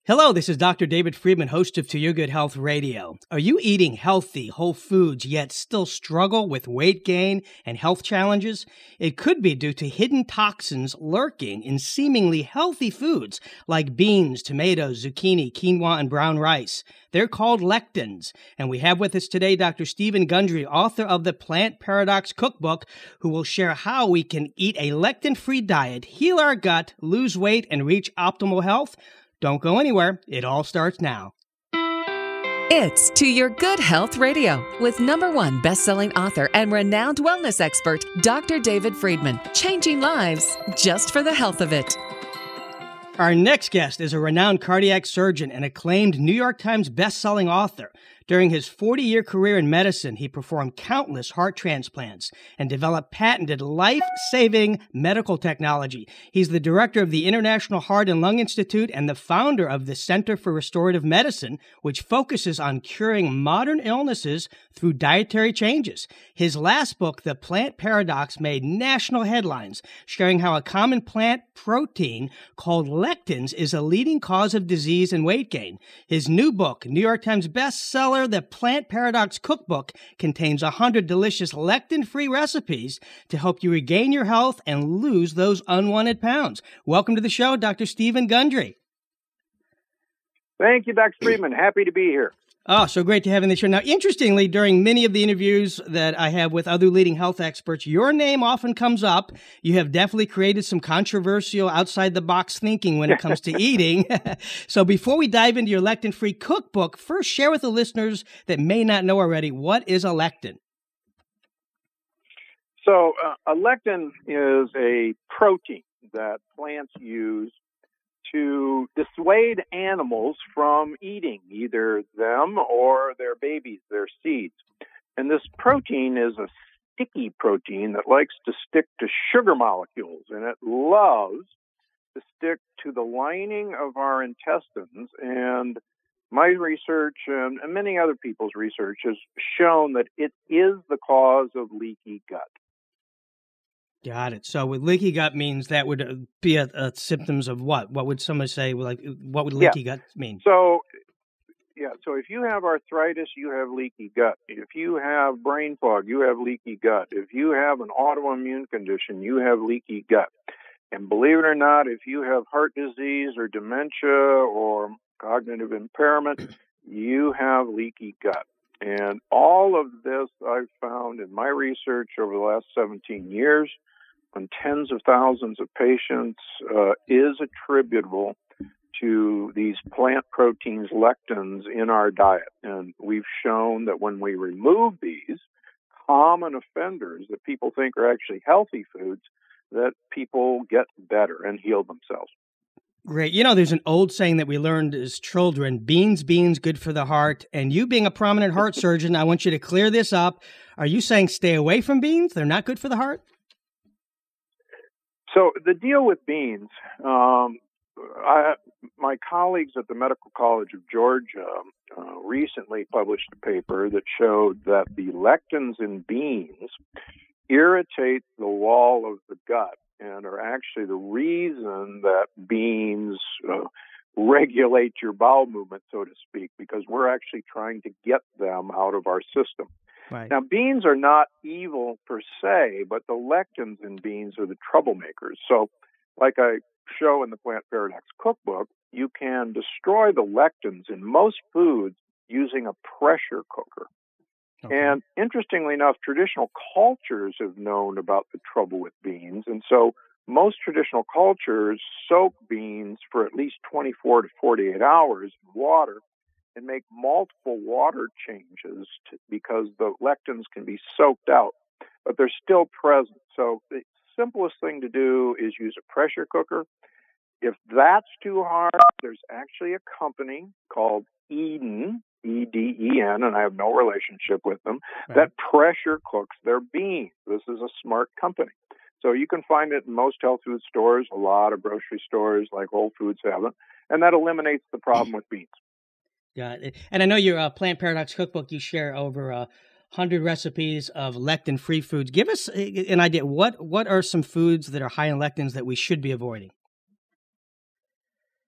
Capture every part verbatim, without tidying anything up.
Hello, this is Doctor David Friedman, host of To Your Good Health Radio. Are you eating healthy, whole foods, yet still struggle with weight gain and health challenges? It could be due to hidden toxins lurking in seemingly healthy foods like beans, tomatoes, zucchini, quinoa, and brown rice. They're called lectins. And we have with us today Doctor Stephen Gundry, author of the Plant Paradox Cookbook, who will share how we can eat a lectin-free diet, heal our gut, lose weight, and reach optimal health. Don't go anywhere. It all starts now. It's To Your Good Health Radio with number one best-selling author and renowned wellness expert, Doctor David Friedman. Changing lives just for the health of it. Our next guest is a renowned cardiac surgeon and acclaimed New York Times best-selling author. During his forty-year career in medicine, he performed countless heart transplants and developed patented life-saving medical technology. He's the director of the International Heart and Lung Institute and the founder of the Center for Restorative Medicine, which focuses on curing modern illnesses through dietary changes. His last book, The Plant Paradox, made national headlines, sharing how a common plant protein called lectins is a leading cause of disease and weight gain. His new book, New York Times bestseller, The Plant Paradox Cookbook, contains one hundred delicious lectin-free recipes to help you regain your health and lose those unwanted pounds. Welcome to the show, Doctor Stephen Gundry. Thank you, Doctor Friedman. Happy to be here. Oh, so great to have you on the show. Now, interestingly, during many of the interviews that I have with other leading health experts, your name often comes up. You have definitely created some controversial outside-the-box thinking when it comes to eating. So before we dive into your lectin-free cookbook, first share with the listeners that may not know already, what is a lectin? So uh, a lectin is a protein that plants use to dissuade animals from eating either them or their babies, their seeds. And this protein is a sticky protein that likes to stick to sugar molecules, and it loves to stick to the lining of our intestines. And my research and, and many other people's research has shown that it is the cause of leaky gut. Got it. So with leaky gut means that would be a, a symptoms of what? What would somebody say? Like, what would leaky yeah. gut mean? So, yeah. So if you have arthritis, you have leaky gut. If you have brain fog, you have leaky gut. If you have an autoimmune condition, you have leaky gut. And believe it or not, if you have heart disease or dementia or cognitive impairment, you have leaky gut. And all of this I've found in my research over the last seventeen years on tens of thousands of patients uh, is attributable to these plant proteins, lectins, in our diet. And we've shown that when we remove these common offenders that people think are actually healthy foods, that people get better and heal themselves. Great. You know, there's an old saying that we learned as children, beans, beans, good for the heart. And you being a prominent heart surgeon, I want you to clear this up. Are you saying stay away from beans? They're not good for the heart? So the deal with beans, um, I, my colleagues at the Medical College of Georgia uh, recently published a paper that showed that the lectins in beans irritate the wall of the gut and are actually the reason that beans uh, regulate your bowel movement, so to speak, because we're actually trying to get them out of our system. Right. Now, beans are not evil per se, but the lectins in beans are the troublemakers. So, like I show in the Plant Paradox Cookbook, you can destroy the lectins in most foods using a pressure cooker. Okay. And interestingly enough, traditional cultures have known about the trouble with beans. And so most traditional cultures soak beans for at least twenty-four to forty-eight hours in water and make multiple water changes to, because the lectins can be soaked out, but they're still present. So the simplest thing to do is use a pressure cooker. If that's too hard, there's actually a company called Eden, E D E N, and I have no relationship with them, right, that pressure cooks their beans. This is a smart company. So you can find it in most health food stores, a lot of grocery stores like Whole Foods have it, and that eliminates the problem with beans. Got it. And I know your uh, Plant Paradox Cookbook, you share over uh, one hundred recipes of lectin-free foods. Give us an idea. What what are some foods that are high in lectins that we should be avoiding?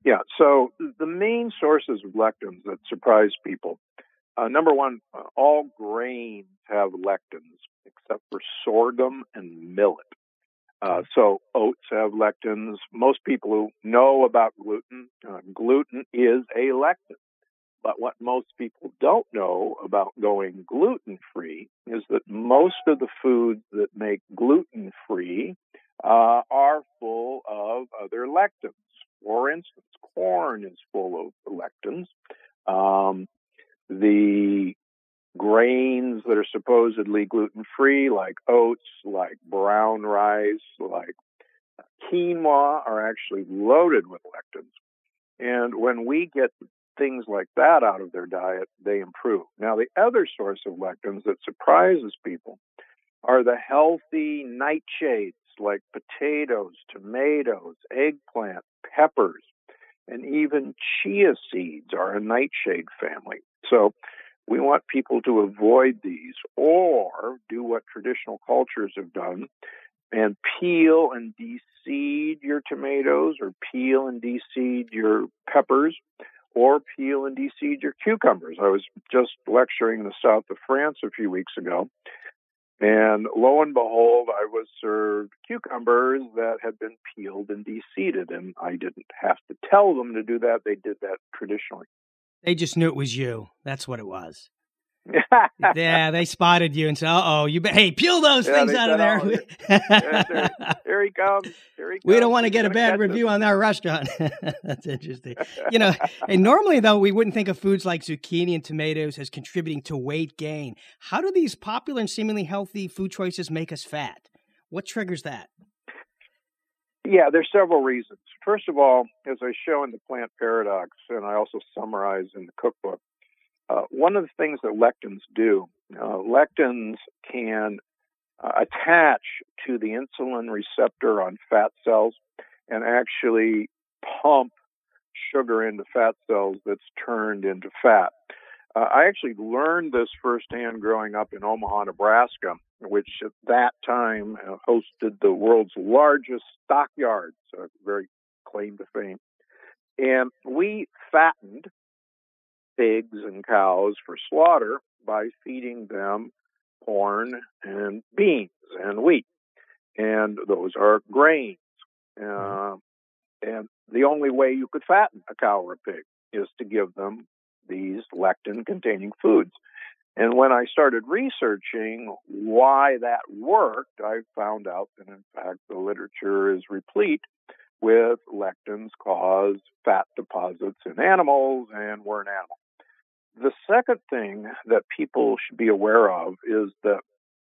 Yeah, so the main sources of lectins that surprise people, uh, number one, uh, all grains have lectins except for sorghum and millet. Uh, so oats have lectins. Most people who know about gluten, uh, gluten is a lectin. But what most people don't know about going gluten-free is that most of the foods that make gluten-free uh, are full of other lectins. For instance, corn is full of lectins. Um, the grains that are supposedly gluten-free, like oats, like brown rice, like quinoa, are actually loaded with lectins. And when we get things like that out of their diet, they improve. Now, the other source of lectins that surprises people are the healthy nightshades like potatoes, tomatoes, eggplant, peppers, and even chia seeds are a nightshade family. So we want people to avoid these or do what traditional cultures have done and peel and de-seed your tomatoes or peel and de-seed your peppers or peel and de-seed your cucumbers. I was just lecturing in the south of France a few weeks ago, and lo and behold, I was served cucumbers that had been peeled and de-seeded, and I didn't have to tell them to do that. They did that traditionally. They just knew it was you. That's what it was. Yeah, they spotted you and said, "Uh-oh, you be- hey, peel those yeah, things out said, of there." Oh, yeah, there, there he comes. There he comes. We don't want to He's get a bad review on our restaurant. That's interesting. You know, and normally, though, we wouldn't think of foods like zucchini and tomatoes as contributing to weight gain. How do these popular and seemingly healthy food choices make us fat? What triggers that? Yeah, there's several reasons. First of all, as I show in the Plant Paradox, and I also summarize in the cookbook, uh, one of the things that lectins do, uh, lectins can uh, attach to the insulin receptor on fat cells and actually pump sugar into fat cells that's turned into fat. Uh, I actually learned this firsthand growing up in Omaha, Nebraska, which at that time uh, hosted the world's largest stockyards, so very claim to fame. And we fattened pigs and cows for slaughter by feeding them corn and beans and wheat. And those are grains. Uh, and the only way you could fatten a cow or a pig is to give them these lectin-containing foods. And when I started researching why that worked, I found out that, in fact, the literature is replete with lectins cause fat deposits in animals, and we're an animal. The second thing that people should be aware of is that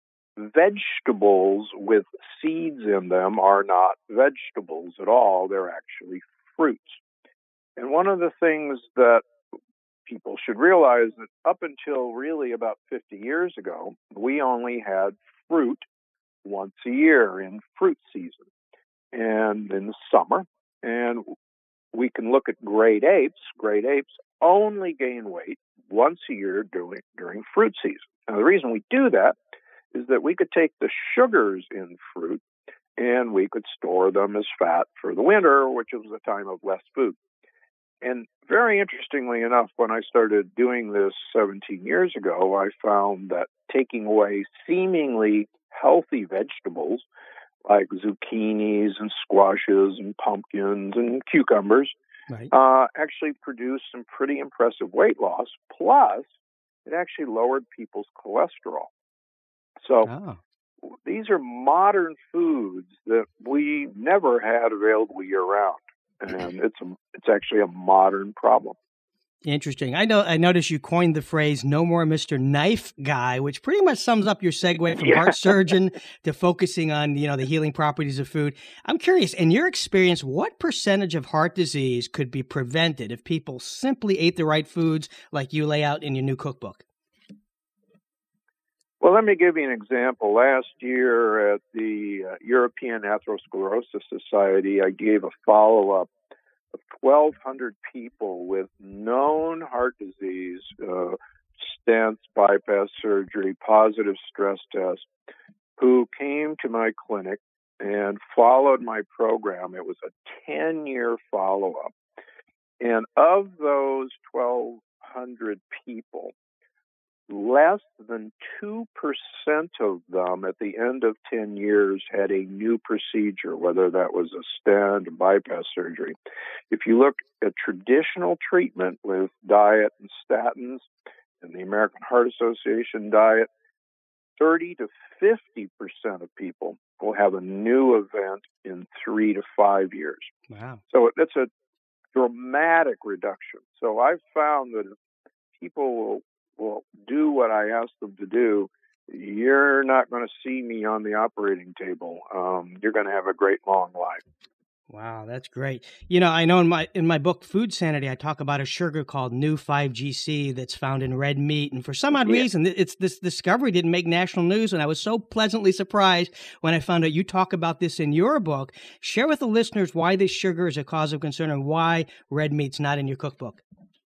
vegetables with seeds in them are not vegetables at all. They're actually fruits. And one of the things that people should realize that up until really about fifty years ago, we only had fruit once a year in fruit season and in the summer. And we can look at great apes. Great apes only gain weight once a year during, during fruit season. Now, the reason we do that is that we could take the sugars in fruit and we could store them as fat for the winter, which was a time of less food. And very interestingly enough, when I started doing this seventeen years ago, I found that taking away seemingly healthy vegetables like zucchinis and squashes and pumpkins and cucumbers right. uh, actually produced some pretty impressive weight loss. Plus, it actually lowered people's cholesterol. So oh. these are modern foods that we never had available year-round. And it's a, it's actually a modern problem. Interesting. I know. I noticed you coined the phrase "no more Mister Knife Guy," which pretty much sums up your segue from yeah. heart surgeon to focusing on, you know, the healing properties of food. I'm curious, in your experience, what percentage of heart disease could be prevented if people simply ate the right foods like you lay out in your new cookbook? Well, let me give you an example. Last year at the uh, European Atherosclerosis Society, I gave a follow-up of twelve hundred people with known heart disease, uh, stents, bypass surgery, positive stress tests, who came to my clinic and followed my program. It was a ten-year follow-up. And of those twelve hundred people, less than two percent of them at the end of ten years had a new procedure, whether that was a stent or bypass surgery. If you look at traditional treatment with diet and statins and the American Heart Association diet, thirty to fifty percent of people will have a new event in three to five years. Wow. So it's a dramatic reduction. So I've found that if people will, will do what I ask them to do, you're not going to see me on the operating table. Um, you're going to have a great long life. Wow, that's great. You know, I know in my in my book, Food Sanity, I talk about a sugar called New five G C that's found in red meat. And for some odd Yeah. reason, it's this discovery didn't make national news. And I was so pleasantly surprised when I found out you talk about this in your book. Share with the listeners why this sugar is a cause of concern and why red meat's not in your cookbook.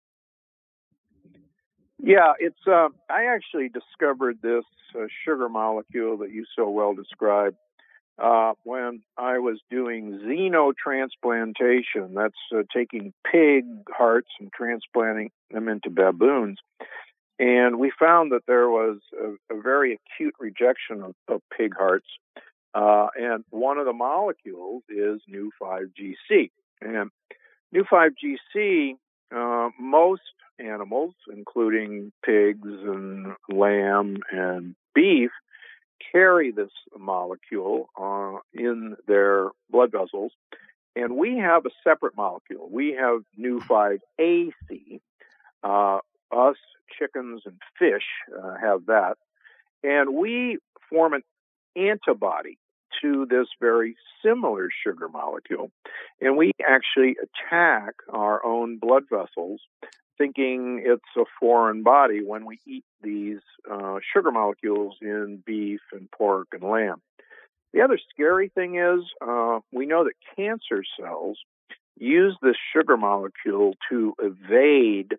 Yeah, it's. Uh, I actually discovered this uh, sugar molecule that you so well described uh, when I was doing xenotransplantation. That's uh, taking pig hearts and transplanting them into baboons. And we found that there was a, a very acute rejection of, of pig hearts. Uh, and one of the molecules is New five G C. And New five G C, uh, most animals, including pigs and lamb and beef, carry this molecule uh, in their blood vessels. And we have a separate molecule. We have New five A C. Uh, us, chickens, and fish uh, have that. And we form an antibody to this very similar sugar molecule. And we actually attack our own blood vessels, thinking it's a foreign body when we eat these uh, sugar molecules in beef and pork and lamb. The other scary thing is uh, we know that cancer cells use this sugar molecule to evade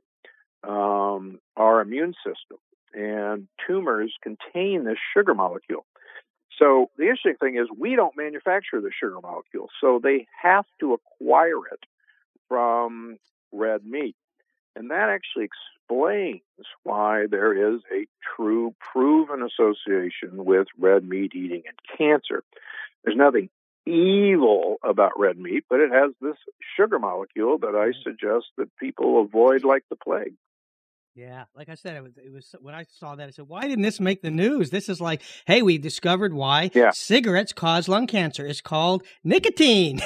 um, our immune system, and tumors contain this sugar molecule. So the interesting thing is we don't manufacture the sugar molecule, so they have to acquire it from red meat. And that actually explains why there is a true proven association with red meat eating and cancer. There's nothing evil about red meat, but it has this sugar molecule that I suggest that people avoid like the plague. Yeah, like I said, it was, it was when I saw that, I said, why didn't this make the news? This is like, hey, we discovered why yeah. cigarettes cause lung cancer. It's called nicotine.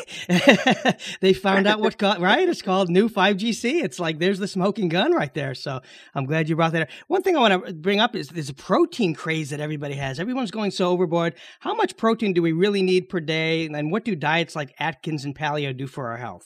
They found out what, co- right? It's called New five G C. It's like, there's the smoking gun right there. So I'm glad you brought that up. One thing I want to bring up is this protein craze that everybody has. Everyone's going so overboard. How much protein do we really need per day? And what do diets like Atkins and Paleo do for our health?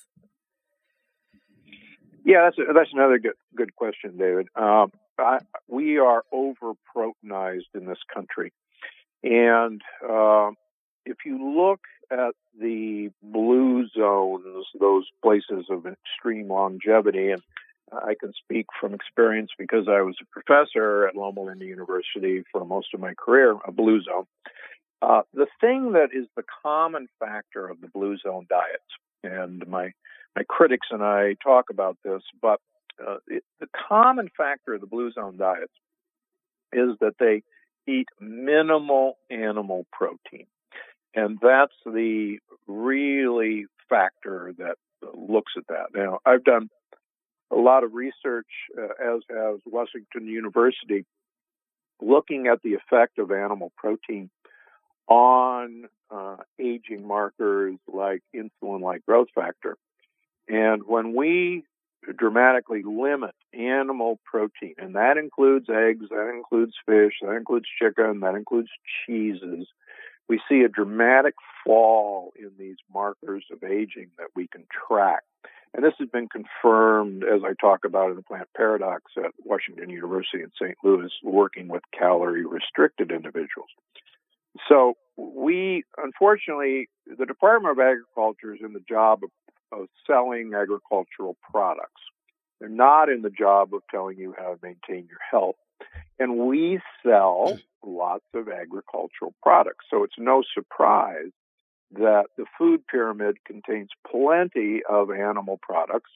Yeah, that's a, that's another good good question, David. Um, I, we are over proteinized in this country, and uh, if you look at the blue zones, those places of extreme longevity, and I can speak from experience because I was a professor at Loma Linda University for most of my career, a blue zone. Uh, the thing that is the common factor of the blue zone diets, and my My critics and I talk about this, but uh, it, the common factor of the blue zone diets is that they eat minimal animal protein. And that's the really factor that looks at that. Now, I've done a lot of research, uh, as has Washington University, looking at the effect of animal protein on uh, aging markers like insulin-like growth factor. And when we dramatically limit animal protein, and that includes eggs, that includes fish, that includes chicken, that includes cheeses, we see a dramatic fall in these markers of aging that we can track. And this has been confirmed, as I talk about in the Plant Paradox at Washington University in Saint Louis, working with calorie-restricted individuals. So we, unfortunately, the Department of Agriculture is in the job of of selling agricultural products. They're not in the job of telling you how to maintain your health. And we sell lots of agricultural products. So it's no surprise that the food pyramid contains plenty of animal products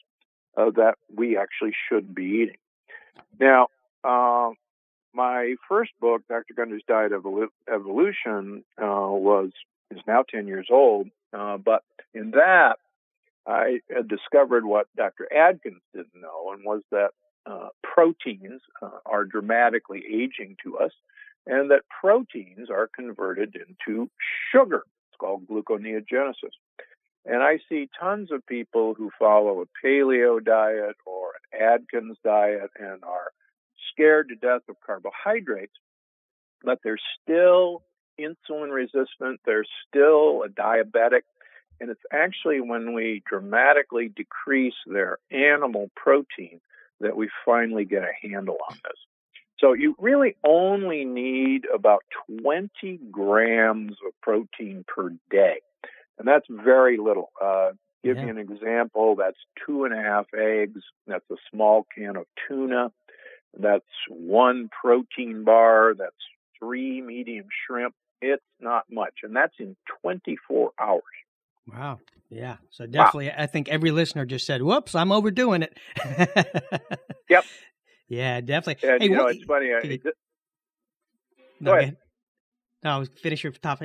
uh, that we actually shouldn't be eating. Now, uh, my first book, Doctor Gunder's Diet Evolu- Evolution, uh, was is now ten years old, uh, but in that, I had discovered what Doctor Adkins didn't know, and was that uh, proteins uh, are dramatically aging to us, and that proteins are converted into sugar. It's called gluconeogenesis. And I see tons of people who follow a paleo diet or an Atkins diet and are scared to death of carbohydrates, but they're still insulin resistant, they're still a diabetic, and it's actually when we dramatically decrease their animal protein that we finally get a handle on this. So you really only need about twenty grams of protein per day, and that's very little. Uh, give Yeah. you an example, that's two and a half eggs, that's a small can of tuna, that's one protein bar, that's three medium shrimp. It's not much, and that's in twenty-four hours. Wow. Yeah. So definitely, wow. I think every listener just said, whoops, I'm overdoing it. Yep. Yeah, definitely. And, hey, you know, what, it's funny. I, you, it, no, go ahead. No, finish your topic.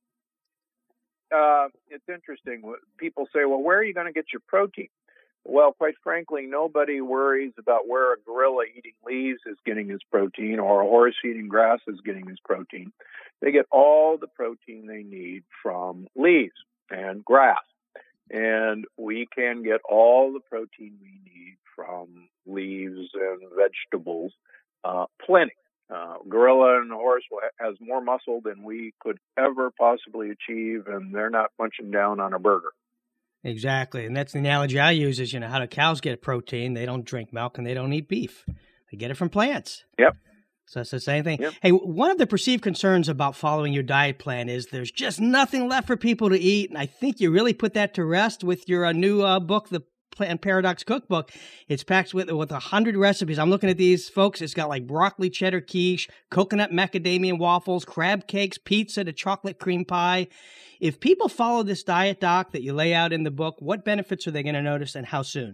Uh, it's interesting. People say, well, where are you going to get your protein? Well, quite frankly, nobody worries about where a gorilla eating leaves is getting his protein or a horse eating grass is getting his protein. They get all the protein they need from leaves and grass. And we can get all the protein we need from leaves and vegetables, uh, plenty. Uh, gorilla and horse has more muscle than we could ever possibly achieve, and they're not munching down on a burger. Exactly. And that's the analogy I use is, you know, how do cows get protein? They don't drink milk and they don't eat beef. They get it from plants. Yep. So it's the same thing. Yep. Hey, one of the perceived concerns about following your diet plan is there's just nothing left for people to eat. And I think you really put that to rest with your uh, new uh, book, the Plant Paradox Cookbook. It's packed with with one hundred recipes. I'm looking at these, folks. It's got like broccoli cheddar quiche, coconut macadamia waffles, crab cakes, pizza to chocolate cream pie. If people follow this diet, Doc, that you lay out in the book, what benefits are they going to notice and how soon?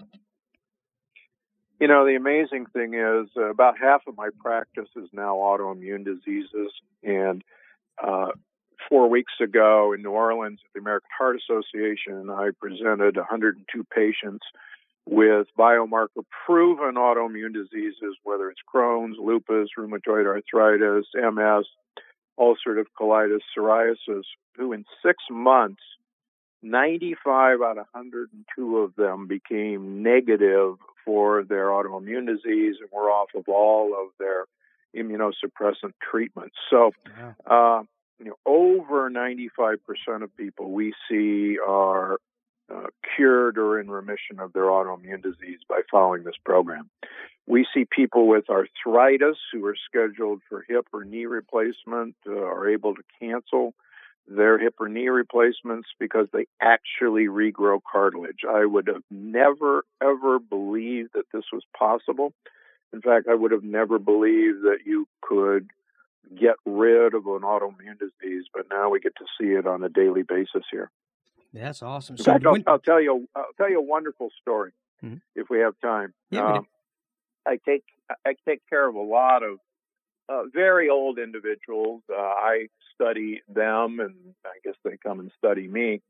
You know, the amazing thing is uh, about half of my practice is now autoimmune diseases. And uh, four weeks ago in New Orleans at the American Heart Association, I presented one hundred two patients with biomarker-proven autoimmune diseases, whether it's Crohn's, lupus, rheumatoid arthritis, M S, ulcerative colitis, psoriasis, who in six months, ninety-five out of one hundred two of them became negative for their autoimmune disease and were off of all of their immunosuppressant treatments. So, uh, you know, over ninety-five percent of people we see are uh, cured or in remission of their autoimmune disease by following this program. We see people with arthritis who are scheduled for hip or knee replacement uh, are able to cancel their hip or knee replacements because they actually regrow cartilage. I would have never, ever believed that this was possible. In fact, I would have never believed that you could get rid of an autoimmune disease, but now we get to see it on a daily basis here. That's awesome. In So fact, I'll, when... I'll tell you, I'll tell you a wonderful story mm-hmm. if we have time. Yeah, um, I take I take care of a lot of uh, very old individuals. Uh, I study them, and I guess they come and study me.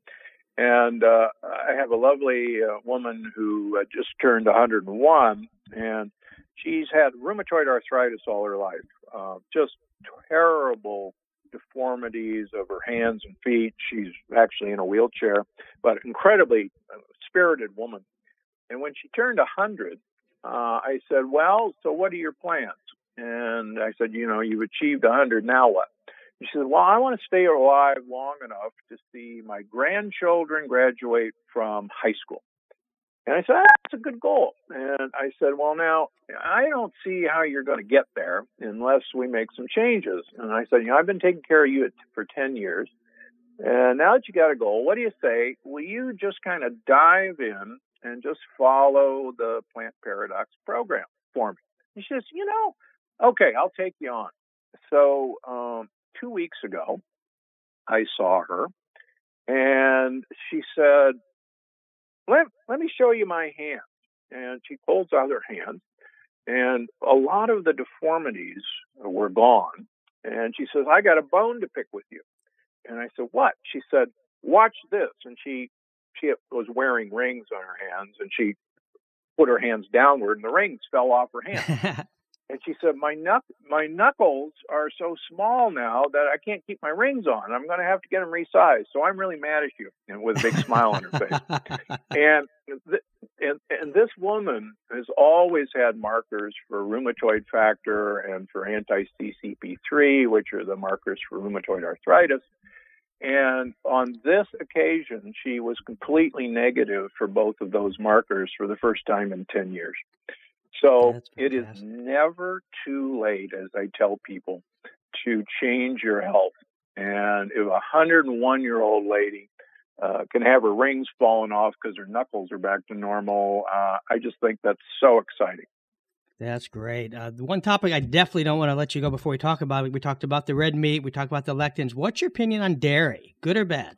And uh, I have a lovely uh, woman who uh, just turned one hundred one, and she's had rheumatoid arthritis all her life. Uh, just terrible deformities of her hands and feet. She's actually in a wheelchair, but incredibly spirited woman. And when she turned one hundred, uh, I said, well, so what are your plans? And I said, you know, you've achieved one hundred, now what? She said, well, I want to stay alive long enough to see my grandchildren graduate from high school. And I said, that's a good goal. And I said, well, now, I don't see how you're going to get there unless we make some changes. And I said, you know, I've been taking care of you for ten years. And now that you got a goal, what do you say? Will you just kind of dive in and just follow the Plant Paradox program for me? And she says, you know, okay, I'll take you on. So um, two weeks ago, I saw her, and she said, Let, let me show you my hands. and she holds out her hand, and a lot of the deformities were gone. And she says, I got a bone to pick with you. And I said, what? She said, watch this. And she she was wearing rings on her hands, and she put her hands downward, and the rings fell off her hands. And she said, my knuck- my knuckles are so small now that I can't keep my rings on. I'm going to have to get them resized. So I'm really mad at you, and with a big smile on her face. And, th- and and this woman has always had markers for rheumatoid factor and for anti-C C P three, which are the markers for rheumatoid arthritis. And on this occasion, she was completely negative for both of those markers for the first time in ten years. So it is never too late, as I tell people, to change your health. And if a one hundred one-year-old lady uh, can have her rings falling off because her knuckles are back to normal, uh, I just think that's so exciting. That's great. Uh, the one topic I definitely don't want to let you go before we talk about it, we talked about the red meat, we talked about the lectins. What's your opinion on dairy, good or bad?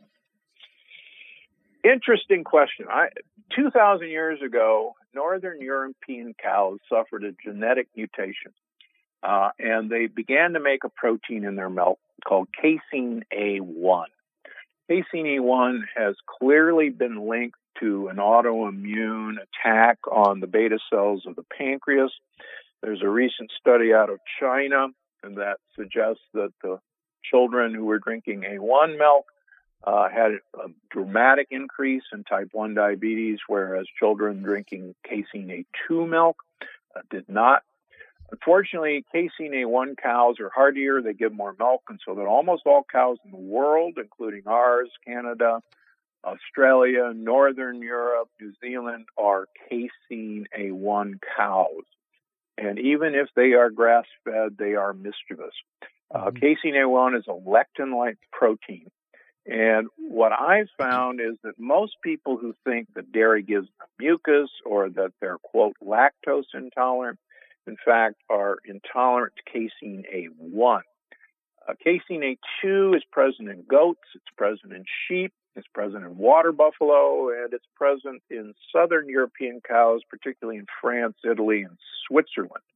Interesting question. I, two thousand years ago, Northern European cows suffered a genetic mutation, uh, and they began to make a protein in their milk called casein A one. Casein A one has clearly been linked to an autoimmune attack on the beta cells of the pancreas. There's a recent study out of China that suggests that the children who were drinking A one milk Uh, had a dramatic increase in type one diabetes, whereas children drinking casein A two milk uh, did not. Unfortunately, casein A one cows are hardier. They give more milk, and so that almost all cows in the world, including ours, Canada, Australia, Northern Europe, New Zealand, are casein A one cows. And even if they are grass-fed, they are mischievous. Uh, casein A one is a lectin-like protein. And what I've found is that most people who think that dairy gives them mucus or that they're, quote, lactose intolerant, in fact, are intolerant to casein A one. Uh, casein A two is present in goats, it's present in sheep, it's present in water buffalo, and it's present in southern European cows, particularly in France, Italy, and Switzerland.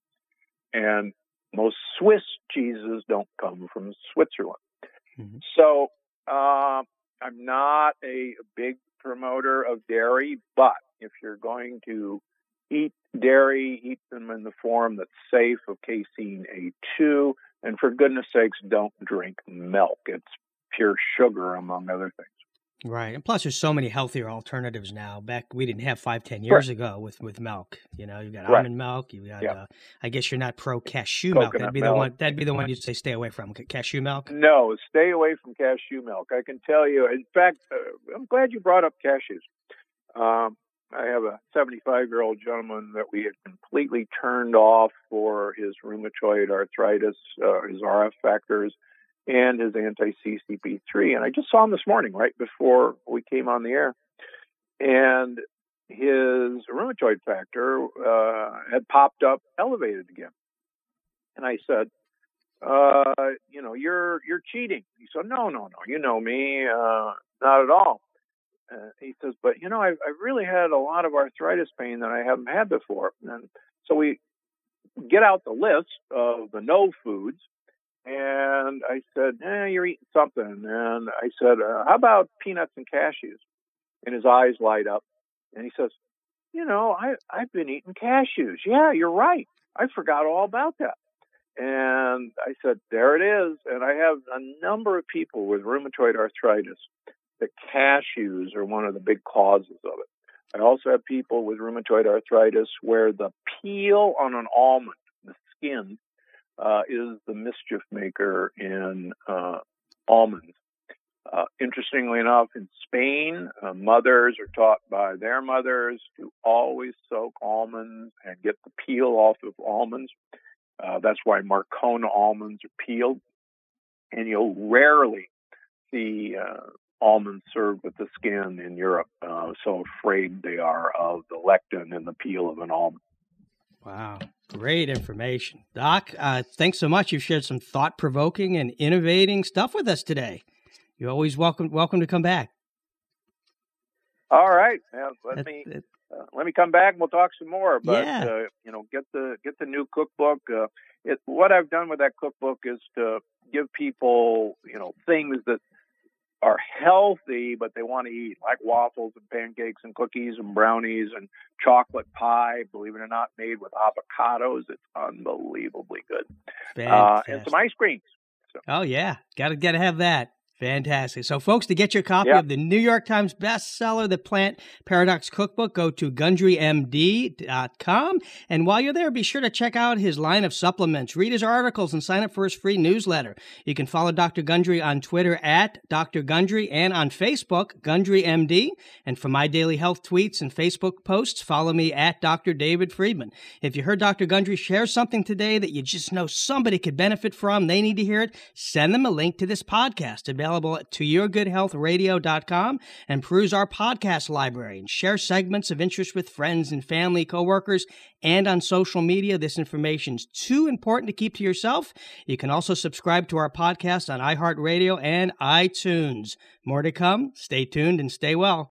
And most Swiss cheeses don't come from Switzerland. Mm-hmm. So, Uh, I'm not a big promoter of dairy, but if you're going to eat dairy, eat them in the form that's safe of casein A two, and for goodness sakes, don't drink milk. It's pure sugar, among other things. Right. And plus, there's so many healthier alternatives now. Back, we didn't have five, ten years right. ago with, with milk. You know, you got right. almond milk. You got, yeah. uh, I guess you're not pro cashew milk. That'd be milk. the one. That'd be the one you'd say stay away from. Cashew milk. No, stay away from cashew milk. I can tell you. In fact, uh, I'm glad you brought up cashews. Um, I have a seventy-five-year-old gentleman that we had completely turned off for his rheumatoid arthritis, uh, his R F factors, and his anti-C C P three. And I just saw him this morning, right before we came on the air. And his rheumatoid factor uh, had popped up elevated again. And I said, uh, you know, you're you're cheating. He said, no, no, no. You know me, uh, not at all. Uh, he says, but, you know, I've, I've really had a lot of arthritis pain that I haven't had before. And so we get out the list of the no foods. And I said, eh, you're eating something. And I said, uh, how about peanuts and cashews? And his eyes light up. And he says, you know, I, I've been eating cashews. Yeah, you're right. I forgot all about that. And I said, there it is. And I have a number of people with rheumatoid arthritis that cashews are one of the big causes of it. I also have people with rheumatoid arthritis where the peel on an almond, the skin, Uh, is the mischief maker in uh, almonds. Uh, interestingly enough, in Spain, uh, mothers are taught by their mothers to always soak almonds and get the peel off of almonds. Uh, that's why Marcona almonds are peeled. And you'll rarely see uh, almonds served with the skin in Europe, uh, so afraid they are of the lectin in the peel of an almond. Wow. Great information. Doc, uh, thanks so much. You've shared some thought-provoking and innovating stuff with us today. You're always welcome welcome to come back. All right. Now, let that, me that, uh, let me come back and we'll talk some more. But Yeah. uh, you know, get the get the new cookbook. Uh, it, what I've done with that cookbook is to give people, you know, things that are healthy, but they want to eat, like waffles and pancakes and cookies and brownies and chocolate pie, believe it or not, made with avocados. It's unbelievably good. Uh, and some ice creams. So. Oh, yeah. Gotta, gotta have that. Fantastic. So, folks, to get your copy yep. of the New York Times bestseller, The Plant Paradox Cookbook, go to Gundry M D dot com. And while you're there, be sure to check out his line of supplements, read his articles, and sign up for his free newsletter. You can follow Doctor Gundry on Twitter at Doctor Gundry and on Facebook, Gundry M D. And for my daily health tweets and Facebook posts, follow me at Doctor David Friedman. If you heard Doctor Gundry share something today that you just know somebody could benefit from, they need to hear it, send them a link to this podcast available at to your good health radio dot com and peruse our podcast library and share segments of interest with friends and family, coworkers, and on social media. This information is too important to keep to yourself. You can also subscribe to our podcast on iHeartRadio and iTunes. More to come. Stay tuned and stay well.